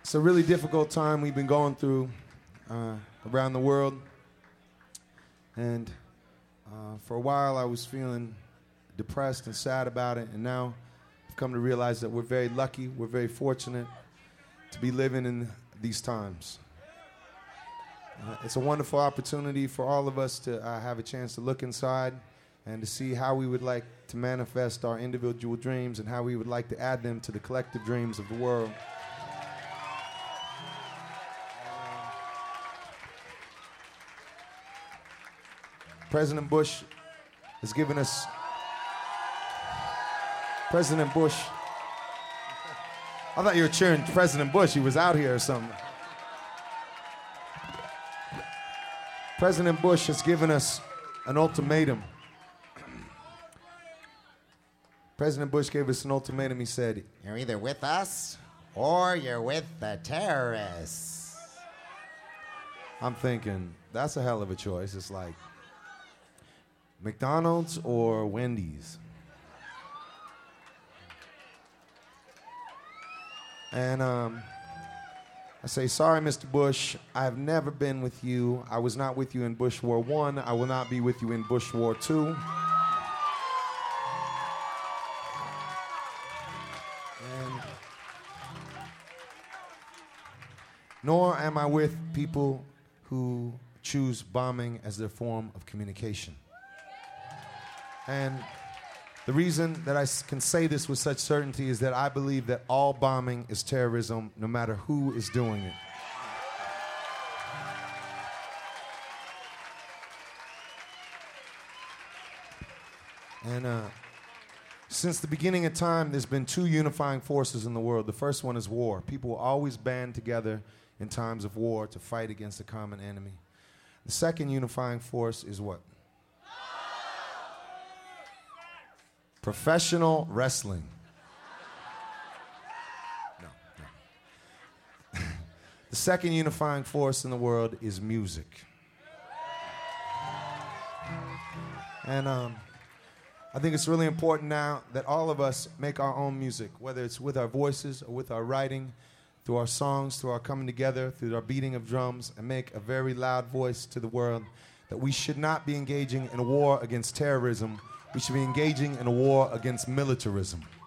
It's a really difficult time we've been going through around the world. And for a while I was feeling depressed and sad about it. And now I've come to realize that we're very lucky, we're very fortunate to be living in these times. It's a wonderful opportunity for all of us to have a chance to look inside and to see how we would like to manifest our individual dreams and how we would like to add them to the collective dreams of the world. President Bush has given us... President Bush... I thought you were cheering President Bush. He was out here or something. President Bush has given us an ultimatum. President Bush gave us an ultimatum. He said, "You're either with us or you're with the terrorists." I'm thinking, that's a hell of a choice. It's like McDonald's or Wendy's. And I say, sorry, Mr. Bush, I have never been with you. I was not with you in Bush War I. I will not be with you in Bush War II. And nor am I with people who choose bombing as their form of communication. And the reason that I can say this with such certainty is that I believe that all bombing is terrorism, no matter who is doing it. And since the beginning of time, there's been two unifying forces in the world. The first one is war. People will always band together in times of war to fight against a common enemy. The second unifying force is what? Professional wrestling. No. The second unifying force in the world is music. And I think it's really important now that all of us make our own music, whether it's with our voices or with our writing, through our songs, through our coming together, through our beating of drums, and make a very loud voice to the world that we should not be engaging in a war against terrorism. We should be engaging in a war against militarism.